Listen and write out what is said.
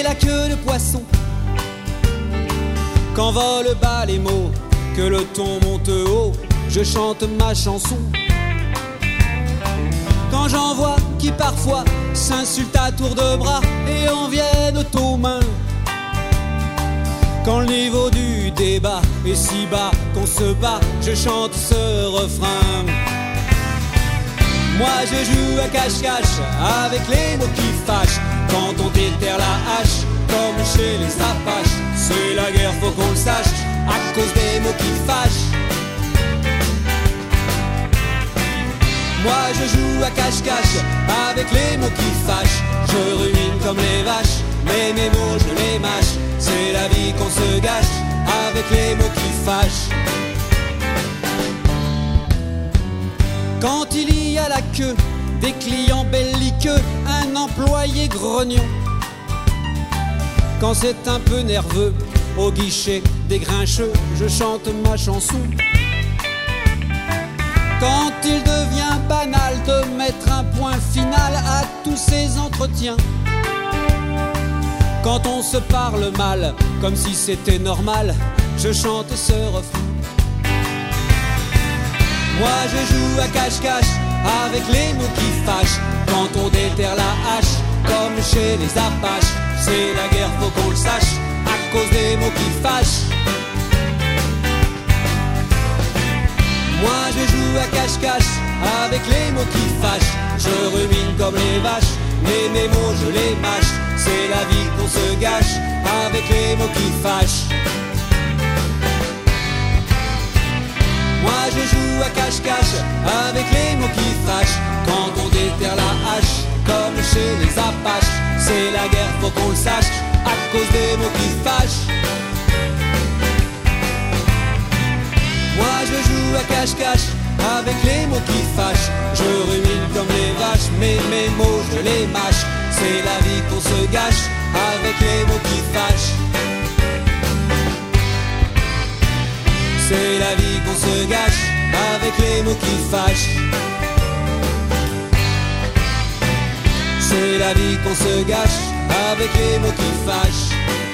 la queue de poisson. Quand volent bas les mots, que le ton monte haut, je chante ma chanson. Quand j'en vois qui parfois s'insultent à tour de bras et en viennent aux mains. Quand le niveau du débat est si bas qu'on se bat, je chante ce refrain. Moi je joue à cache-cache avec les mots qui fâchent. Quand on déterre la hache, comme chez les Apaches. C'est la guerre, faut qu'on le sache, à cause des mots qui fâchent. Moi je joue à cache-cache avec les mots qui fâchent. Je rumine comme les vaches, mais mes mots je les mâche. C'est la vie qu'on se gâche avec les mots qui fâchent. Quand il y a la queue, des clients belliqueux, un employé grognon. Quand c'est un peu nerveux, au guichet des grincheux, je chante ma chanson. Quand il devient banal de mettre un point final à tous ces entretiens. Quand on se parle mal, comme si c'était normal, je chante ce refrain. Moi je joue à cache-cache avec les mots qui fâchent. Quand on déterre la hache, comme chez les Apaches. C'est la guerre, faut qu'on le sache, à cause des mots qui fâchent. Moi je joue à cache-cache avec les mots qui fâchent. Je rumine comme les vaches, mais mes mots je les mâche. C'est la vie qu'on se gâche avec les mots qui fâchent. Moi je joue à cache-cache avec les mots qui fâchent. Quand on déterre la hache, comme chez les Apaches. C'est la guerre, faut qu'on le sache, à cause des mots qui fâchent. Moi je joue à cache-cache avec les mots qui fâchent. Je rumine comme les vaches, mais mes mots je les mâche. C'est la vie qu'on se gâche avec les mots qui fâchent. C'est la vie qu'on se gâche avec les mots qui fâchent. C'est la vie qu'on se gâche avec les mots qui fâchent.